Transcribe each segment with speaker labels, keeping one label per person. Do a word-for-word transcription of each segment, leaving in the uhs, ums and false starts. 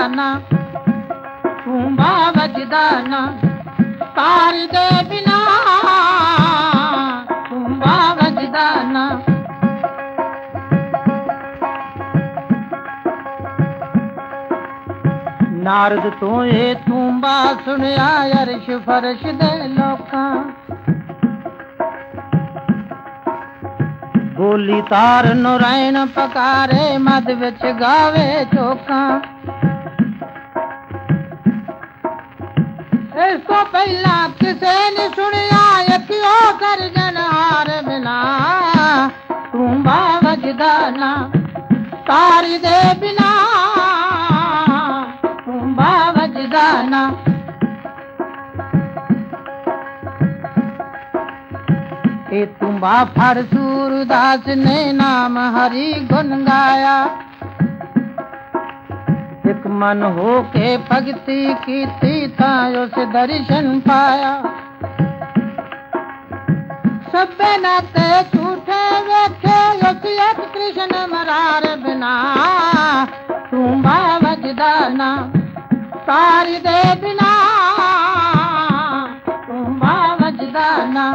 Speaker 1: ना तूंबा वजदा ना तार दे बिना तूंबा वजदा ना। नारद तो ये तूंबा सुनिया अर्श फर्श दे लोकां बोली तार नरैन पकारे मद विच गावे चोकां। इस तो पहला किसे ने सुनिया यकियो सर्जनहार बिना तूंबा वजदा ना तार दे बिना तूंबा वजदा ना। ए तूंबा फड़ सूरदास ने नाम हरि गुण गाया एक मन हो के भक्ति की थी उस दर्शन पाया। सब नाते झूठे वेखे उस एक कृष्ण मरार बिना तूंबा वजदा ना तार दे बिना तूंबा वजदा ना।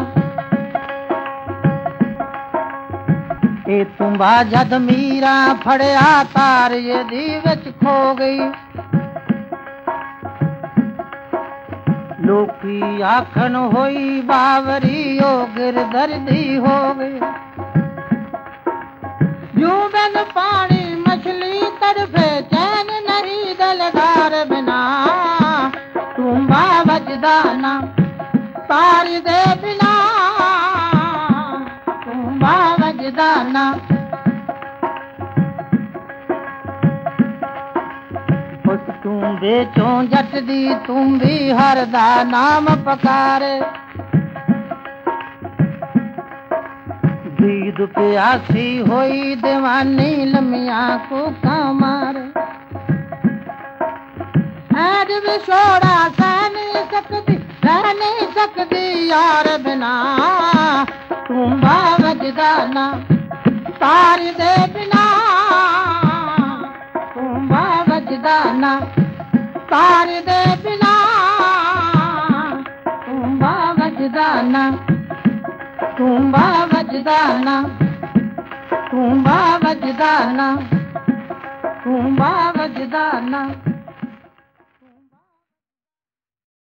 Speaker 1: ए तूंबा जद मीरा फड़िया तार ये दी विच खो गई लोकी आखन होई बावरी ओ गिरधरदी हो गई। यूं बिन पानी मछली तड़फे चैन नहीं दलदार बिना तूंबा वजदा ना तार दे बिना तूंबा वजदा ना। उस तूंबे चों जट दी तूंबी हर दा नाम पकारे दीद प्यासी होई दीवानी लमिया को मारे ऐड विछोड़ा सह नहीं सकती रह नहीं सकती यार बिना तूंबा वजदा ना तार दे बिना तूंबा वजदा ना तार दे बिना तूंबा वजदा ना तूंबा वजदा ना तूंबा वजदा ना तूंबा वजदा ना।